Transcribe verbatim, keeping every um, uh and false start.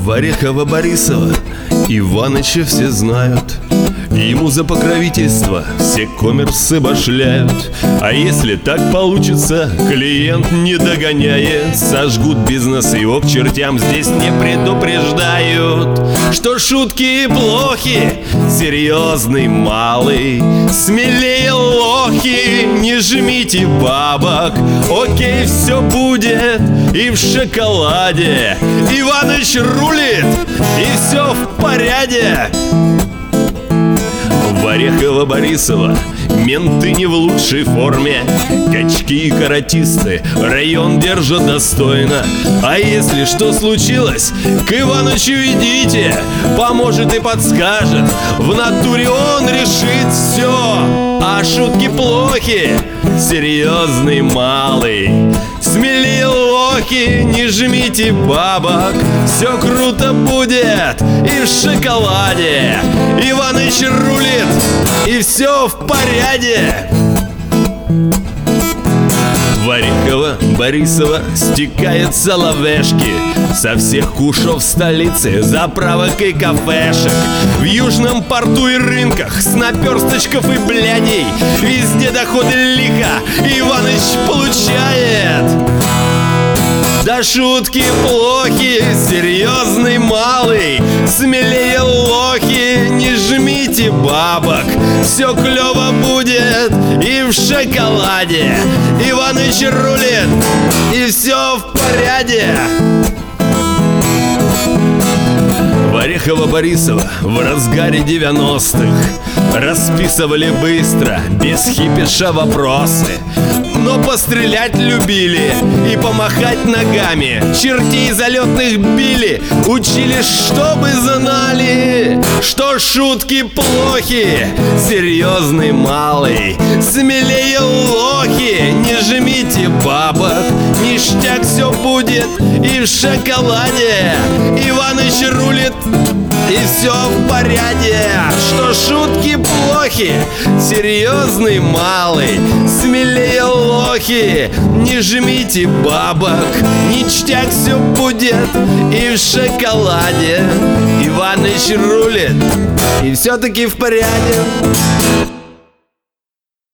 Орехово-Борисова Иваныча все знают. Ему за покровительство все коммерсы башляют. А если так получится, клиент не догоняет, сожгут бизнес, его к чертям здесь не предупреждают. Что шутки плохи, серьезный малый, смелее лохи, не жмите бабок. Окей, все будет и в шоколаде, Иваныч рулит, и все в порядке. Орехово-Борисова менты не в лучшей форме, качки и каратисты район держат достойно. А если что случилось, к Иванычу идите, поможет и подскажет, в натуре он решит все. А шутки плохи, серьезный малый, смелее лохи, не жмите бабок. Все круто будет и в шоколаде, Иваныч рулит, и все в порядке. В Орехово-Борисова стекаются лавешки со всех кушов столицы, заправок и кафешек. В южном порту и рынках с наперсточков и блядей везде доходы лихо Иваныч получает. Да шутки плохи, серьезный малый, смелее лохи, не жмите бабок. Все клево будет и в шоколаде, Иваныч рулит, и все в порядке. Орехово-Борисова в разгаре девяностых расписывали быстро, без хипиша вопросы. Но пострелять любили и помахать ногами, чертей залетных били, учили, чтобы знали, что шутки плохи, серьезный малый, смелее лохи, не жмите бабок. Ништяк все будет и в шоколаде, Иваныч рулит, и все в порядке. Что шутки плохи, серьезный малый, смелее лохи, не жмите бабок. Ништяк все будет и в шоколаде, Иваныч рулит, и все-таки в порядке.